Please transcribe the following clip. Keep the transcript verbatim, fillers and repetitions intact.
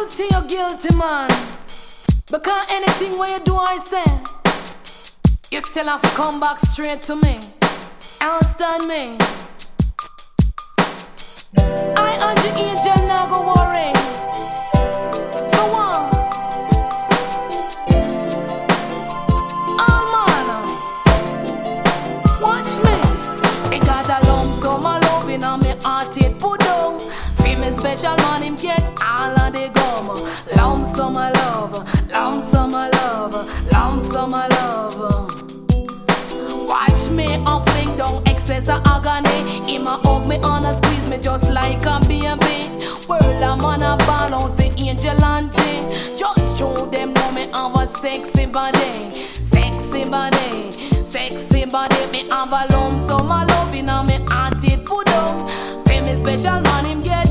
guilty, you're guilty, man. Because anything where you do, I say, you still have to come back straight to me. Understand me? I and the angel now go worry. Go on. All man, watch me. Because I lump so my love in on me heart it put down. Feel me special man him get all of the gum. Lump so my love, lump so my love, lump so my love. Watch me and fling down excess of agony. Him a hug me and a squeeze me just like a baby. World a man a ball out for Angel and Jay. Just show them know me have a sexy body, sexy body, sexy body. Me have a lump so my love in a me heart it put down. Feel me special man him get